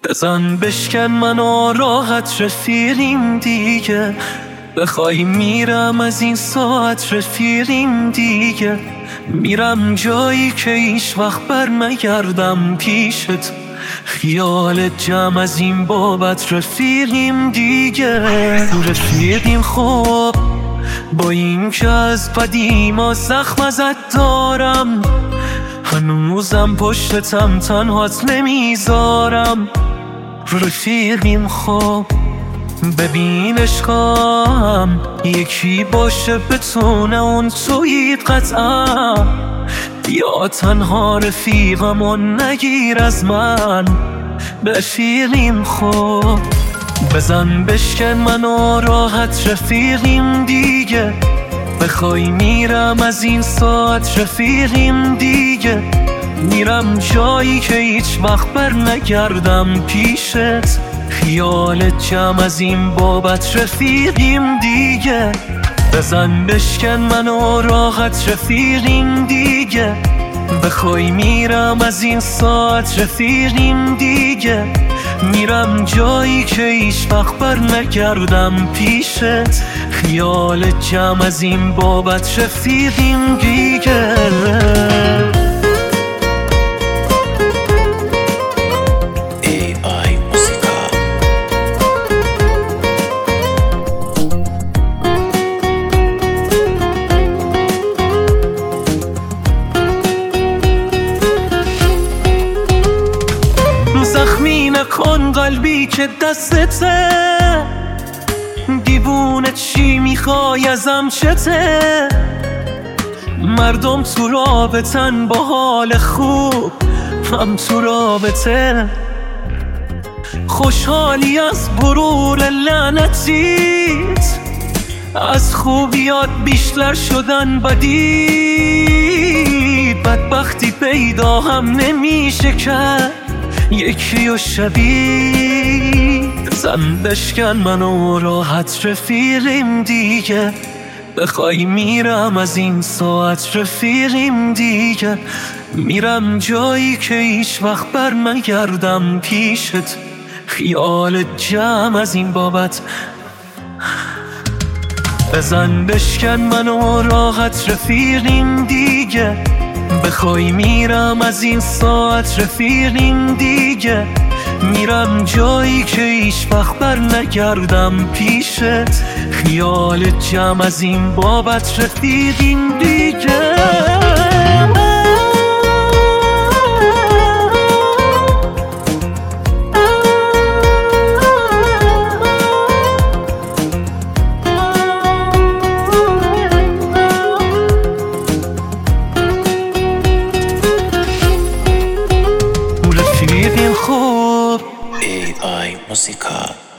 بزن بشکن منو راحت رفیقیم دیگه، بخوای میرم از این ساعت رفیقیم دیگه، میرم جایی که هیچ وقت برنگردم پیشت، خیالت جمع از این بابت رفیقیم دیگه. رفیقیم خب با این که از قدیما زخم ازت دارم، هنوزم پشتتم تنهات نمیذارم. رفیقیم خب ببین عشقم یکی باشه بتونه اون تویید قطعا، یا تنها رفیقم و نگیر از من. رفیقیم خب بزن بشکن منو راحت رفیقیم دیگه، بخوای میرم از این ساعت رفیقیم دیگه، میرم جایی که هیچ وقت برنگردم پیشت، خیالت جمع از این بابت رفیقیم دیگه. بزن بشکن منو راحت رفیقیم دیگه، بخوای میرم از این ساعت رفیقیم دیگه، میرم جایی که هیچ وقت برنگردم پیشت، خیالت جمع از این بابت رفیقیم دیگه. زخمی نکن قلبی که دستته، دیوونه چی میخوای ازم چته؟ مردم تو رابطن با حال خوب، هم تو رابطه خوشحالی از غرور لعنتیت، از خوبیات بیشتر شدن بدی، بدبختی پیدا هم نمیشه کرد یکی و شبیه. زن بشکن منو راحت رفیقیم دیگه، بخوای میرم از این ساعت رفیقیم دیگه، میرم جایی که هیچ وقت برنگردم پیشت، خیالت جمع از این بابت. بزن بشکن منو راحت رفیقیم دیگه، بخوای میرم از این ساعت رفیقیم دیگه، میرم جایی که هیچ وقت برنگردم پیشت، خیالت جمع از این بابت رفیقیم دیگه. AI Música.